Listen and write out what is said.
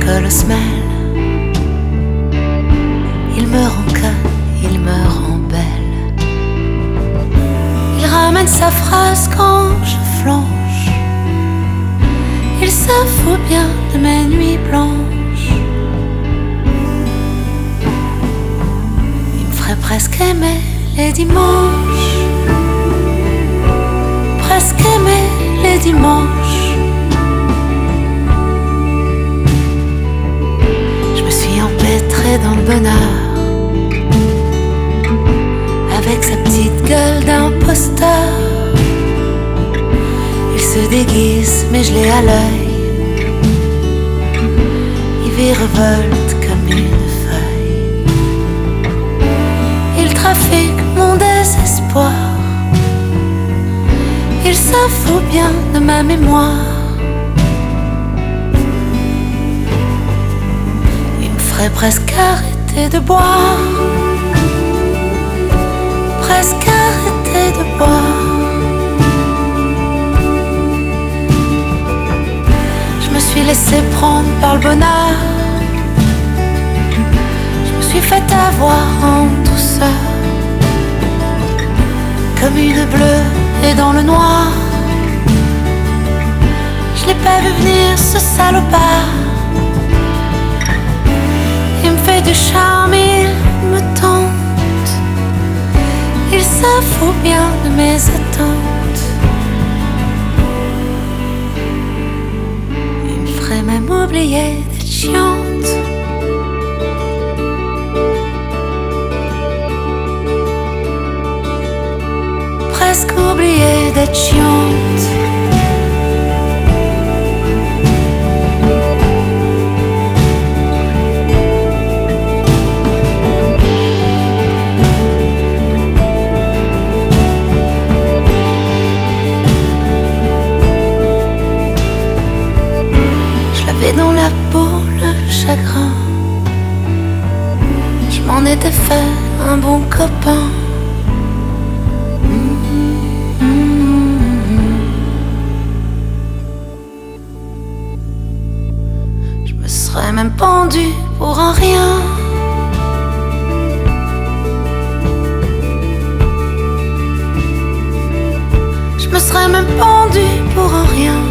que le smell. Il me rend conne, il me rend belle. Il ramène sa phrase quand je flanche. Il se fout bien de mes nuits blanches. Il me ferait presque aimer les dimanches. Presque aimer les dimanches. Je me suis empêtrée dans le bonheur, avec sa petite gueule d'imposteur. Il se déguise mais je l'ai à l'œil. Il virevolte comme une feuille. Il trafique mon désespoir. Il se fout bien de ma mémoire. Il me ferait presque arrêter de boire. Presque arrêter de boire. Je me suis laissé prendre par le bonheur. Je me suis fait avoir en douceur, comme une bleue et dans le noir. Je l'ai pas vu venir ce salopard. Il me fait du charme, il me tente. Il se fout bien de mes attentes. Il me ferait même oublier d'être chiante. Presque oublier d'être chiante. Je l'avais dans la peau le chagrin. Je m'en étais fait un bon copain. Je serais même pendu pour un rien. Je me serais même pendu pour un rien.